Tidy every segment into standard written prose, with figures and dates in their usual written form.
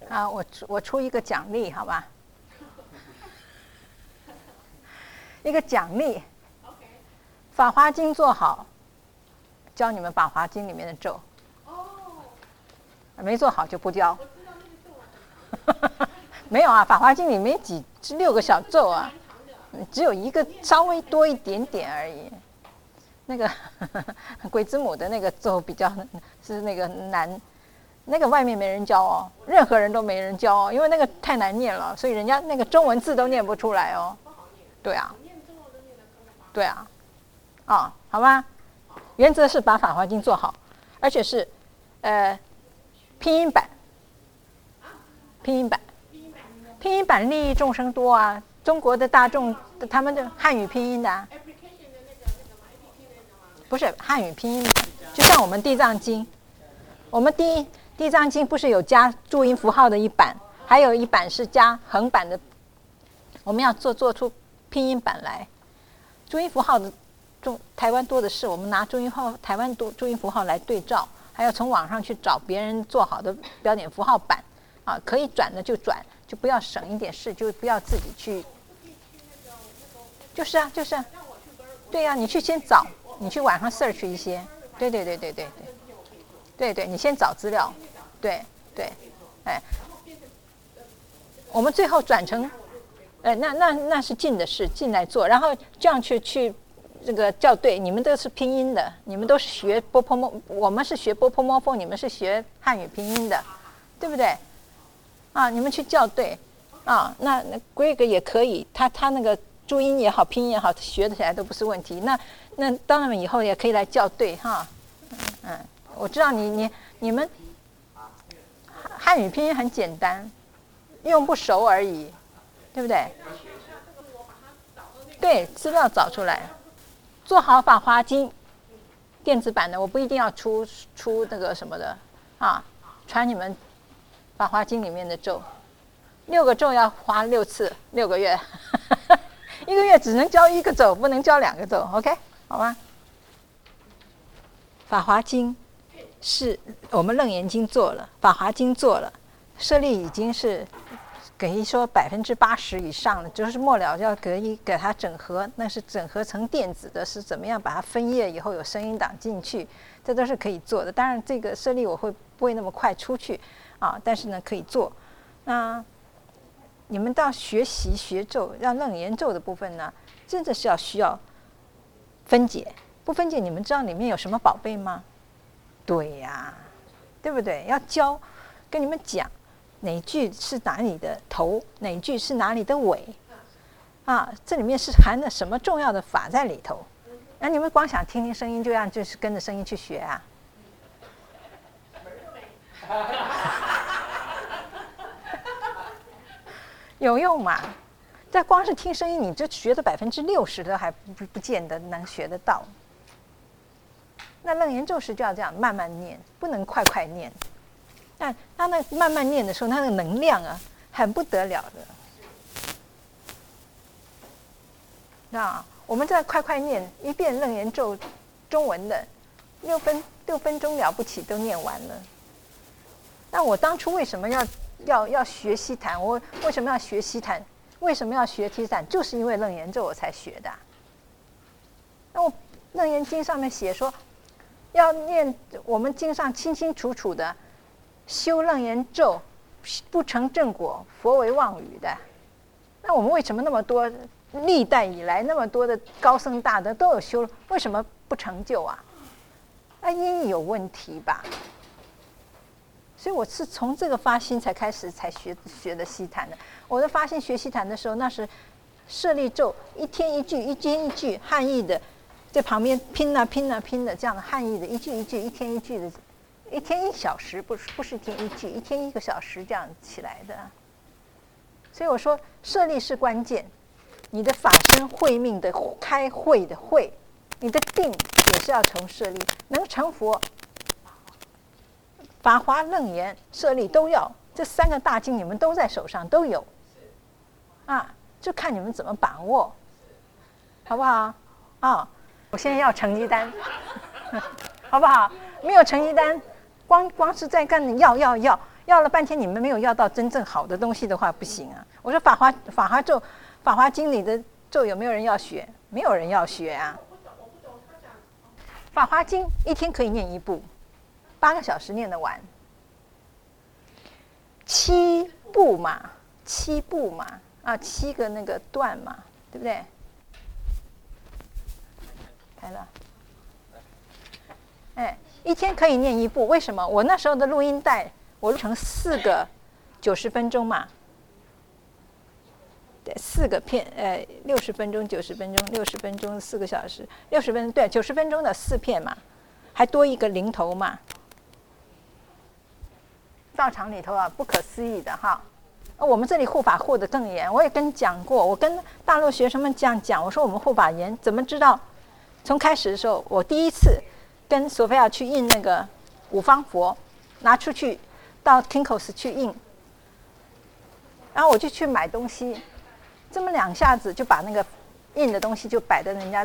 啊，我出一个奖励，好吧？一个奖励，法华经做好，教你们法华经里面的咒。没做好就不教。没有啊，法华经里面6个小咒啊，只有一个稍微多一点点而已。那个鬼子母的那个咒比较是那个难，那个外面没人教哦，任何人都没人教哦，因为那个太难念了，所以人家那个中文字都念不出来哦。对啊，对啊，啊，好吧，原则是把法华经做好，而且是拼音版，拼音版利益众生多啊，中国的大众他们的汉语拼音的啊。不是汉语拼音，就像我们地藏经，我们地藏经不是有加注音符号的一版，还有一版是加横版的，我们要做出拼音版来。注音符号的台湾多的是，我们拿台湾注音符号来对照，还要从网上去找别人做好的标点符号版啊，可以转的就转，就不要省一点事，就不要自己去。就是啊，对啊，你去先找。你去网上 search 一些，对，你先找资料，对，哎，我们最后转成，那是进的事，进来做，然后这样去这个校对，你们都是拼音的，你们都是学波波摸，我们是学波波摸风，你们是学汉语拼音的，对不对？啊，你们去校对，啊，那Greg也可以，他那个注音也好，拼音也好，学得起来都不是问题。那当然以后也可以来校对哈，我知道你们汉语拼音很简单，用不熟而已，对不对？对，资料找出来，做好法华经电子版的，我不一定要出那个什么的啊，传你们法华经里面的咒，6个咒要花6次，6个月，1个月只能教1个咒，不能教2个咒 ，OK？好吧，法华经是我们楞严经做了，法华经做了，舍利已经是可以说80%以上了，就是末了要给它整合，那是整合成电子的，是怎么样把它分页以后有声音档进去，这都是可以做的。当然这个舍利我不会那么快出去啊，但是呢可以做。那你们到学习学咒，让楞严咒的部分呢，真的是需要分解，不分解，你们知道里面有什么宝贝吗？对呀，对不对？要教，跟你们讲哪句是哪里的头，哪句是哪里的尾，啊，这里面是含了什么重要的法在里头。那你们光想听听声音，就是跟着声音去学啊？有用吗？这光是听声音，你这学的60%都还不见得能学得到。那楞严咒是就要这样慢慢念，不能快快念。但他那慢慢念的时候，他那个能量啊，很不得了的。那我们再快快念一遍楞严咒，中文的6分钟了不起都念完了。那我当初为什么要学西坛？我为什么要学西坛？为什么要学西坛？就是因为楞严咒我才学的。那我楞严经上面写说，要念我们经上清清楚楚的修楞严咒，不成正果，佛为妄语的。那我们为什么那么多历代以来那么多的高僧大德都有修，为什么不成就啊？那因有问题吧。所以我是从这个发心才开始才学的西坛的。我的发心学西坛的时候，那是舍利咒一天一句，一天一句汉译的，在旁边拼啊这样的汉译的一句一句，一天一句的，一天1小时，不是一天一句，一天1个小时这样起来的。所以我说舍利是关键，你的法身慧命的开慧的慧，你的定也是要从舍利，能成佛。法华楞严舍利都要，这3个大经你们都在手上都有，啊，就看你们怎么把握，好不好？啊，我现在要成绩单，好不好？没有成绩单，光是在跟你要要了半天你们没有要到真正好的东西的话，不行啊。我说法华咒、法华经里的咒有没有人要学？没有人要学啊。法华经一天可以念1部，8个小时念得完。7部嘛，7部嘛，啊，7个那个段嘛，对不对？来了，哎，一天可以念1部，为什么？我那时候的录音带，我录成4个90分钟嘛，对，4个片，60分钟、90分钟、60分钟4个小时，60分钟对，90分钟的4片嘛，还多一个零头嘛。道场里头啊，不可思议的哈。我们这里护法护得更严，我也跟你讲过，我跟大陆学生们这样讲，我说我们护法严，怎么知道？从开始的时候，我第一次跟索菲亚去印那个五方佛，拿出去到 Kinko's 去印，然后我就去买东西，这么2下子就把那个印的东西就摆在人家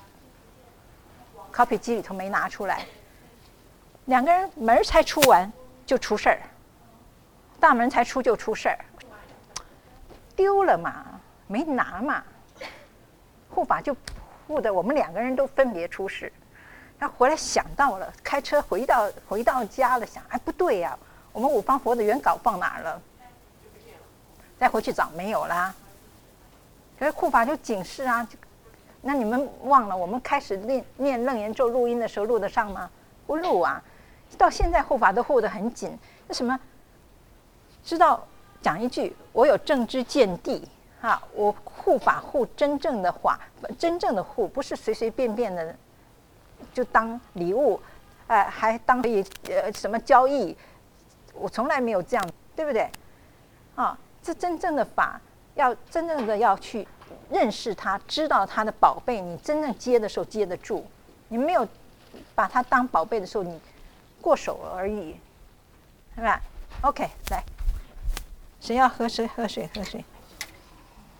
copy 机里头没拿出来，2个人门才出完就出事儿，大门才出就出事儿，丢了嘛，没拿嘛，护法就护的我们2个人都分别出事。然后回来想到了，开车回到家了，想，哎，不对呀，我们五方佛的原稿放哪儿了？再回去找，没有啦。可是护法就警示啊，那你们忘了，我们开始念楞严咒录音的时候录得上吗？不录啊。到现在护法都护得很紧，那什么？知道讲一句，我有正知见地啊，我护法护真正的法，真正的护，不是随随便便的就当礼物，还当可以什么交易，我从来没有这样，对不对？啊，这真正的法，要真正的要去认识它，知道它的宝贝，你真正接的时候接得住，你没有把它当宝贝的时候，你过手而已，是吧 ？OK， 来，谁要喝水？喝水，喝水。